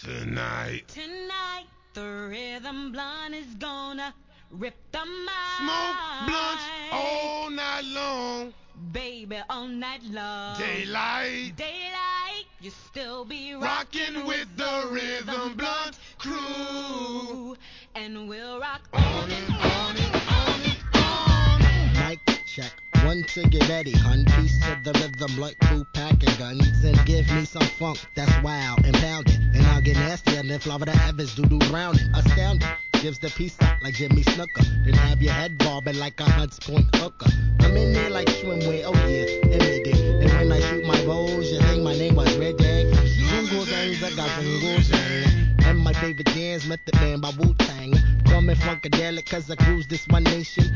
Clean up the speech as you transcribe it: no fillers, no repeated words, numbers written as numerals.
Tonight, the rhythm blunt is gonna rip the mind. Smoke blunts all night long. Baby, all night long. Daylight, you still be rockin' with the rhythm blunt crew. And we'll rock on and on and on and on. Mic check, one to get ready, hun. Piece to the rhythm, blunt crew packing guns. And give me some funk that's wild and pounded. And I'll get nastier than Florida Evans, doo-doo Browning. Astounding, gives the piece up like Jimmy Snooker. Then have your head bobbing like a Hunts Point hooker. I'm in there like swimwear, oh yeah, admit it. And when I shoot my rolls, you think my name was Red Dag. Zungle Zangs, I got Zungle Zang. And my favorite dance, Method Man by Wu-Tang. Call me Funkadelic cause I cruise this one nation.